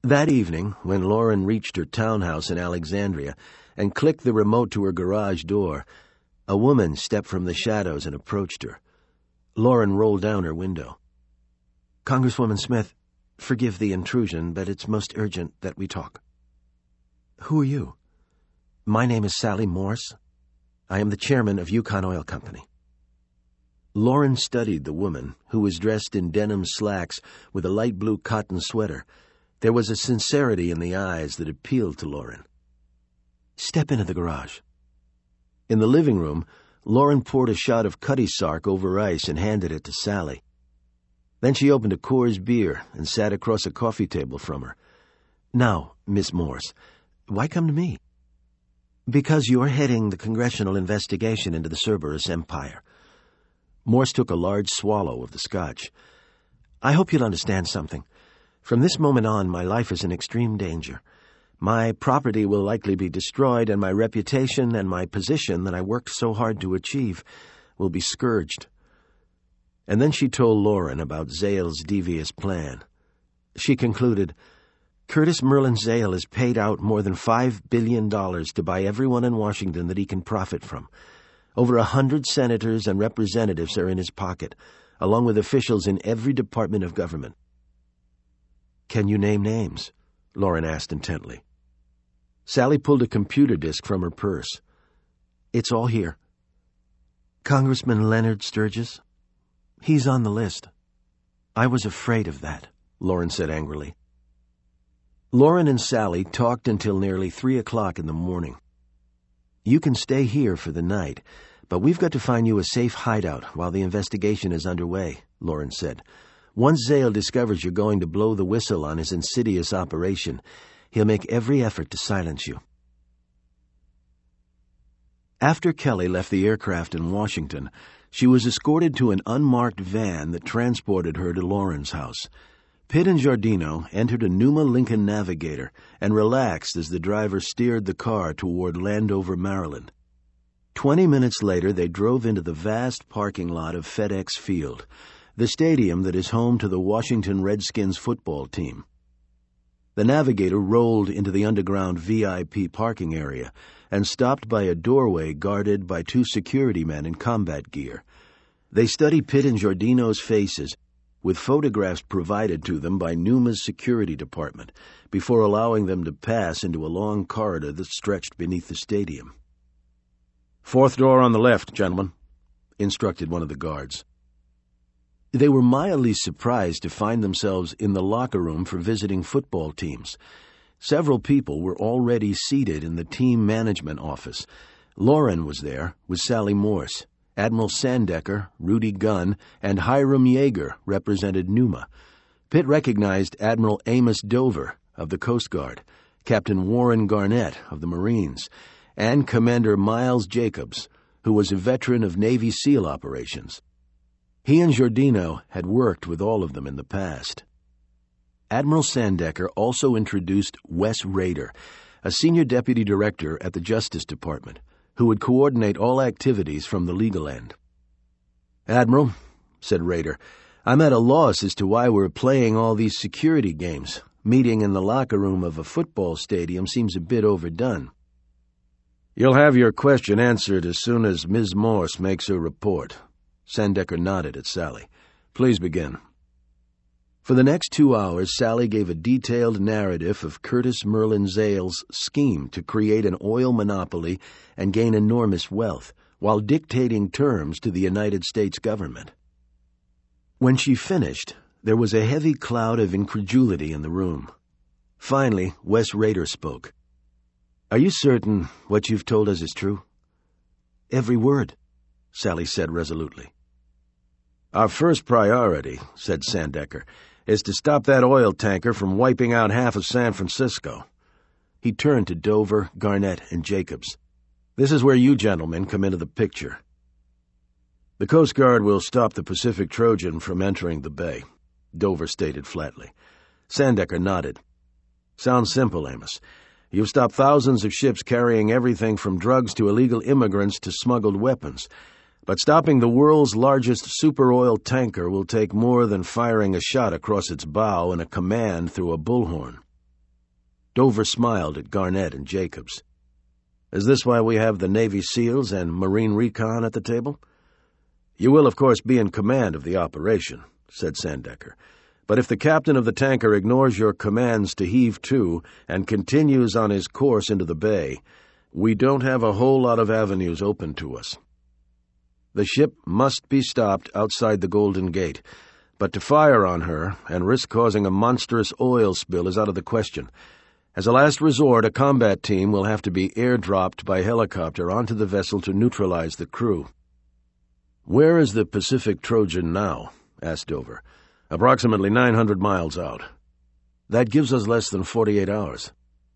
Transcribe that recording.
That evening, when Lauren reached her townhouse in Alexandria and clicked the remote to her garage door, a woman stepped from the shadows and approached her. Lauren rolled down her window. "Congresswoman Smith, forgive the intrusion, but it's most urgent that we talk." "Who are you?" "My name is Sally Morse. I am the chairman of Yukon Oil Company." Lauren studied the woman, who was dressed in denim slacks with a light blue cotton sweater. There was a sincerity in the eyes that appealed to Lauren. "Step into the garage." In the living room, Lauren poured a shot of Cutty Sark over ice and handed it to Sally. Then she opened a Coors beer and sat across a coffee table from her. "Now, Miss Morse, why come to me?" "Because you're heading the congressional investigation into the Cerberus Empire." Morse took a large swallow of the scotch. "I hope you'll understand something. From this moment on, my life is in extreme danger. My property will likely be destroyed, and my reputation and my position that I worked so hard to achieve will be scourged." And then she told Lauren about Zale's devious plan. She concluded, "Curtis Merlin Zale has paid out more than $5 billion to buy everyone in Washington that he can profit from. Over 100 senators and representatives are in his pocket, along with officials in every department of government." "Can you name names?" Lauren asked intently. Sally pulled a computer disk from her purse. "It's all here." "Congressman Leonard Sturgis?" "He's on the list." "I was afraid of that," Lauren said angrily. Lauren and Sally talked until nearly 3 o'clock in the morning. "You can stay here for the night, but we've got to find you a safe hideout while the investigation is underway," Lauren said. "Once Zale discovers you're going to blow the whistle on his insidious operation, he'll make every effort to silence you." After Kelly left the aircraft in Washington, she was escorted to an unmarked van that transported her to Lauren's house. Pitt and Giardino entered a Numa Lincoln Navigator and relaxed as the driver steered the car toward Landover, Maryland. 20 minutes later, they drove into the vast parking lot of FedEx Field, the stadium that is home to the Washington Redskins football team. The Navigator rolled into the underground VIP parking area and stopped by a doorway guarded by 2 security men in combat gear. They studied Pitt and Giardino's faces, with photographs provided to them by Numa's security department, before allowing them to pass into a long corridor that stretched beneath the stadium. "4th door on the left, gentlemen," instructed one of the guards. They were mildly surprised to find themselves in the locker room for visiting football teams. Several people were already seated in the team management office. Lauren was there with Sally Morse. Admiral Sandecker, Rudy Gunn, and Hiram Yeager represented Numa. Pitt recognized Admiral Amos Dover of the Coast Guard, Captain Warren Garnett of the Marines, and Commander Miles Jacobs, who was a veteran of Navy SEAL operations. He and Giardino had worked with all of them in the past. Admiral Sandecker also introduced Wes Rader, a senior deputy director at the Justice Department, who would coordinate all activities from the legal end. "Admiral," said Rader, "I'm at a loss as to why we're playing all these security games. Meeting in the locker room of a football stadium seems a bit overdone." "You'll have your question answered as soon as Ms. Morse makes her report." Sandecker nodded at Sally. "Please begin." For the next 2 hours, Sally gave a detailed narrative of Curtis Merlin Zale's scheme to create an oil monopoly and gain enormous wealth, while dictating terms to the United States government. When she finished, there was a heavy cloud of incredulity in the room. Finally, Wes Rader spoke. "Are you certain what you've told us is true?" "Every word," Sally said resolutely. "Our first priority," said Sandecker, "is to stop that oil tanker from wiping out half of San Francisco." He turned to Dover, Garnett, and Jacobs. "This is where you gentlemen come into the picture. The Coast Guard will stop the Pacific Trojan from entering the bay," Dover stated flatly. Sandecker nodded. "Sounds simple, Amos. You've stopped thousands of ships carrying everything from drugs to illegal immigrants to smuggled weapons. But stopping the world's largest super oil tanker will take more than firing a shot across its bow and a command through a bullhorn." Dover smiled at Garnett and Jacobs. "Is this why we have the Navy SEALs and Marine Recon at the table?" "You will, of course, be in command of the operation," said Sandecker. "But if the captain of the tanker ignores your commands to heave to and continues on his course into the bay, we don't have a whole lot of avenues open to us. The ship must be stopped outside the Golden Gate, but to fire on her and risk causing a monstrous oil spill is out of the question. As a last resort, a combat team will have to be airdropped by helicopter onto the vessel to neutralize the crew." "Where is the Pacific Trojan now?" asked Dover. "Approximately 900 miles out." "That gives us less than 48 hours.